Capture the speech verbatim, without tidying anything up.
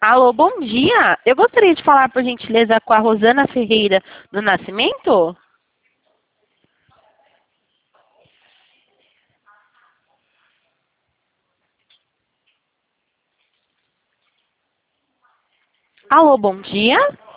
Alô, bom dia. Eu gostaria de falar, por gentileza, com a Rosana Ferreira do Nascimento. Alô, bom dia.